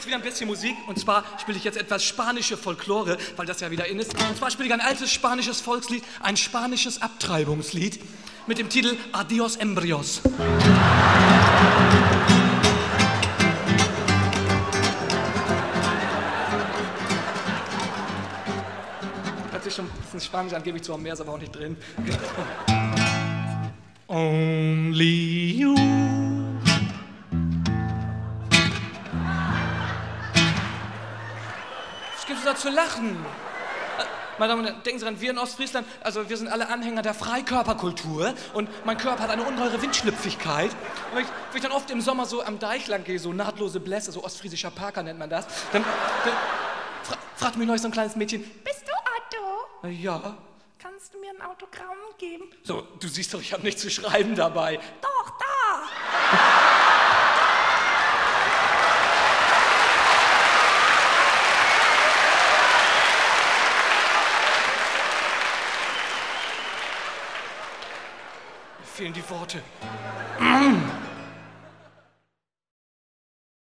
jetzt wieder ein bisschen Musik. Und zwar spiele ich jetzt etwas spanische Folklore, weil das ja wieder in ist. Und zwar spiele ich ein altes spanisches Volkslied, ein spanisches Abtreibungslied mit dem Titel Adios Embryos. Hört sich schon ein bisschen Spanisch an, gebe ich zwar mehr, ist aber auch nicht drin. Only you. Was gibt's da zu lachen? Meine Damen und Herren, denken Sie dran, wir in Ostfriesland, also wir sind alle Anhänger der Freikörperkultur und mein Körper hat eine ungeheure Windschlüpfigkeit. Und wenn ich dann oft im Sommer so am Deich lang gehe, so nahtlose Blässe, so ostfriesischer Parker nennt man das, dann fragt mich neulich so ein kleines Mädchen, Bist du Otto? ja, Kannst du mir ein Autogramm geben? so, du siehst doch, ich habe nichts zu schreiben dabei. Doch, da! Mir fehlen die Worte.